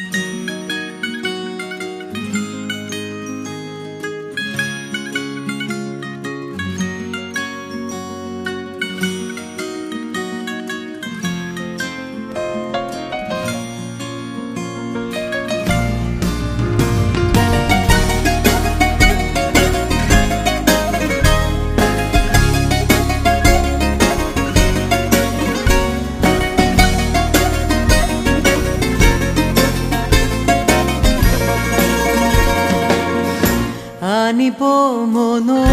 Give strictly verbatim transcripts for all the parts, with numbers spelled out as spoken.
Ανυπομονώ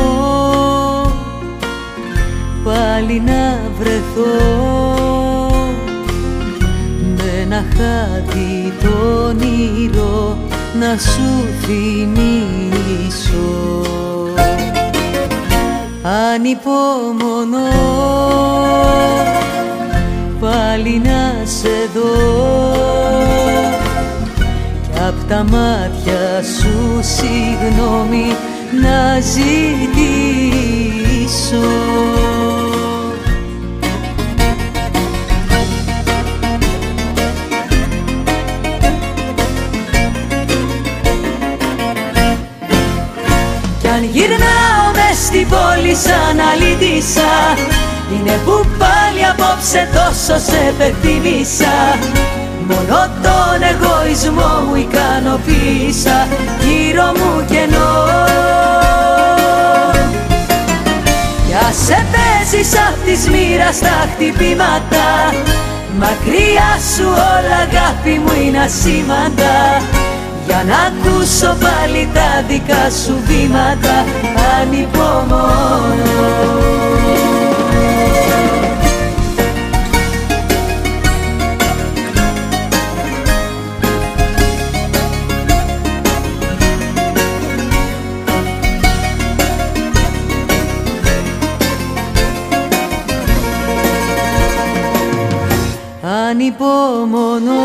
πάλι να βρεθώ με ένα χάδι το όνειρο να σου θυμίσω. Ανυπομονώ πάλι να σε δω κι απ' τα μάτια σου συγγνώμη να ζητήσω. Κι αν γυρνάω μες στην πόλη σαν αλήτησα, είναι που πάλι απόψε τόσο σε πεθύμησα. Μόνο τον εγωισμό μου ικανοποίησα, γύρω μου κενό. Για σε παίζεις απ' της μοίρας τα χτυπήματα, μακριά σου όλα αγάπη μου είναι ασήμαντα. Για να ακούσω πάλι τα δικά σου βήματα, ανυπομονώ. Ανυπομονώ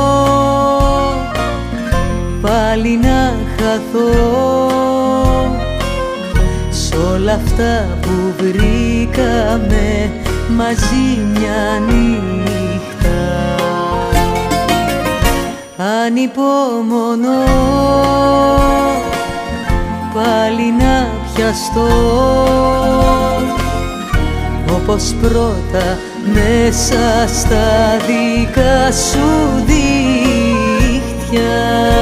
πάλι να χαθώ σ' όλα αυτά που βρήκαμε μαζί μια νύχτα. Ανυπομονώ πάλι να πιαστώ όπως πρώτα μέσα στα δικά σου δίχτυα.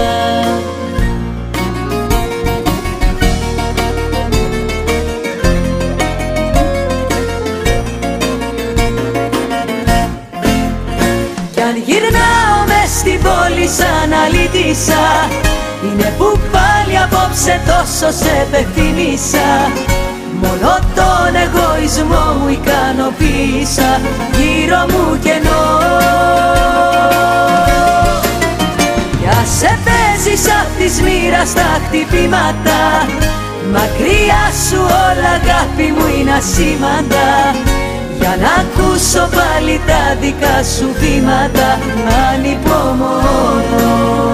Κι αν γυρνάω μες στην πόλη σαν αλήτησα, είναι που πάλι απόψε τόσο σε πεθύμησα. Μόνο τον εγωισμό μου ικανοποίησα, γύρω μου κενό. Για σε παίζεις απ' της μοίρας τα χτυπήματα, μακριά σου όλα αγάπη μου είναι ασήμαντα. Για να ακούσω πάλι τα δικά σου βήματα, ανυπομονώ.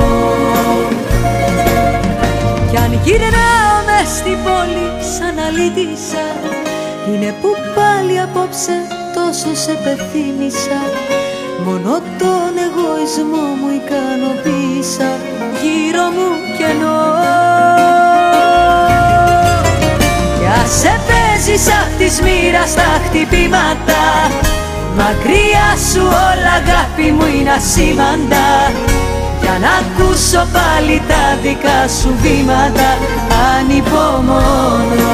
Κι αν γυρνάω μες στην πόλη σαν αλήτησα, είναι που πάλι απόψε τόσο σε πεθύμησα. Μόνο τον εγωισμό μου ικανοποίησα, γύρω μου κενό. Για σε παίζεις απ' της μοίρας τα χτυπήματα, μακριά σου όλα αγάπη μου είναι ασήμαντα. Για να ακούσω πάλι τα δικά σου βήματα, ανυπομονώ.